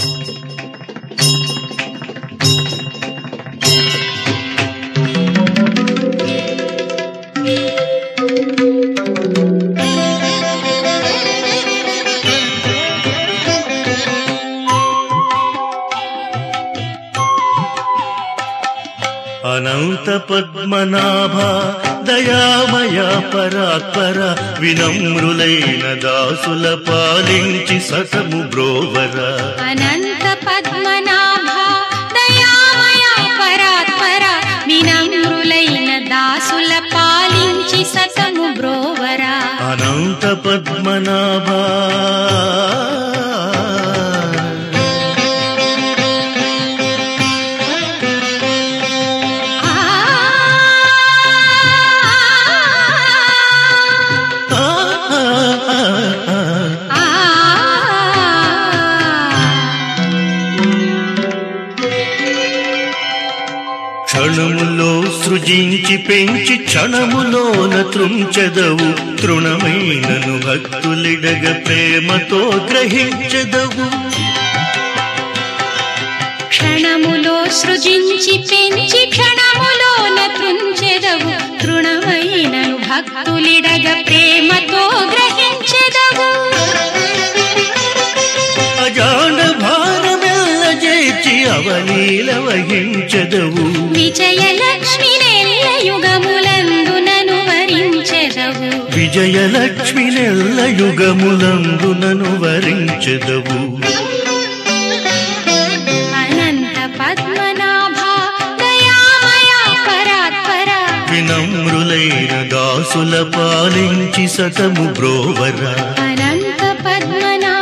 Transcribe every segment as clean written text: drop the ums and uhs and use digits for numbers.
అనంత పద్మనాభ దయామయ పరాత్పర వినమ్రులైన దాసుల పాలించి సతము బ్రోవర. అనంత పద్మనాభ దయామయ పరాత్పర వినమ్రులైన దాసుల పాలించి సతము బ్రోవర. అనంత పద్మనాభ క్షణములో సృజించి పెంచి క్షణములోన త్రుంచెదవు. తృణమైనను భక్తులిడగ ప్రేమతో గ్రహించెదవు. క్షణములో సృజించి పెంచి క్షణములోన త్రుంచెదవు. తృణమైనను భక్తులిడగ ప్రేమతో గ్రహించెదవు. అజాండ భారమెల్ల చేర్చి అవలీల వహించెదవు. విజయలక్ష్మి నెల్ల యుగములందునను వరించెదవు. విజయలక్ష్మి నెల్ల యుగములందునను వరించెదవు. అనంత పద్మనాభ దయామయ పరాత్పర వినమ్రులైన దాసుల పాలించి సతము బ్రోవర. అనంత పద్మనాభ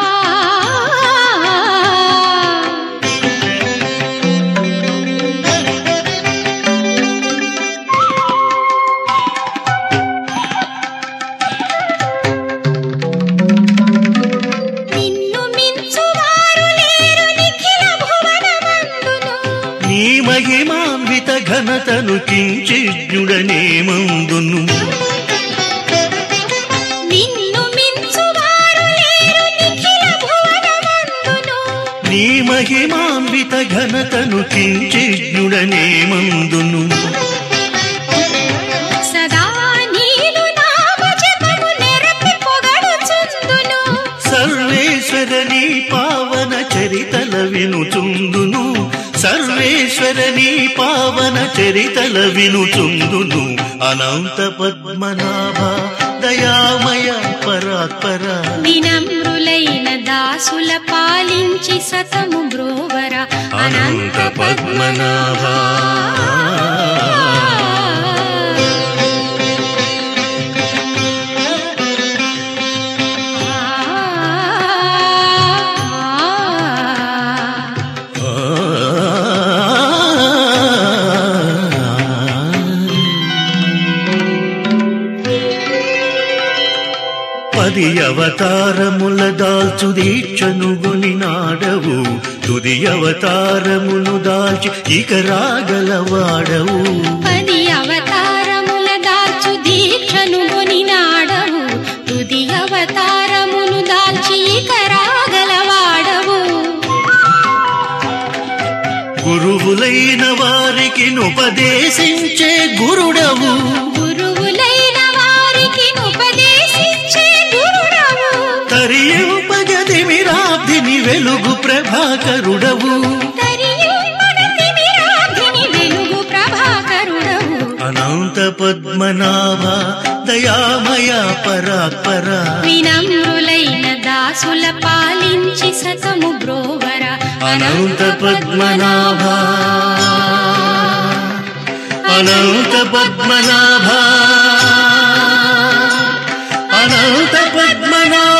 నీ మహిమాన్విత ఘనతను కించిజ్ఞుడనే మందును. నీ మహిమాన్విత ఘనతను కించిజ్ఞుడనే మందును. సదా నీలు నామ జపము నెరపి పొగడుచుందును. సర్వేశ్వర నీ పావన చరితల వినుచుందును. సర్వేశ్వర నీ పావన చరితల వినుచుందును. అనంత పద్మనాభ దయామయ పరాత్పర వినమ్రులైన దాసుల పాలించి సతము బ్రోవర. అనంత పద్మనాభ పది అవతారముల దాల్చు దీక్షను గునినాడవు. తుది అవతారమును దాల్చి ఇక రాగలవాడవు. పది అవతారముల దాల్చు దీక్షను గునినాడవు. తుది అవతారమును దాల్చి ఇక రాగలవాడవు. గురువులైన వారికి ఉపదేశించే గురుడవు. గురువులైన వారికి ఉపదేశించే గురుడవు. తరియుపగదిమిరాబ్ధిని వెలుగు ప్రభాకరుడవు. తరియుపగదిమిరాబ్ధిని వెలుగు ప్రభాకరుడవు. అనంత పద్మనాభ దయామయ పరాత్పర వినమ్రులైన దాసుల పాలించి సతము బ్రోవర. అనంత పద్మనాభ అనంత పద్మనాభ అనంత పద్మనాభ.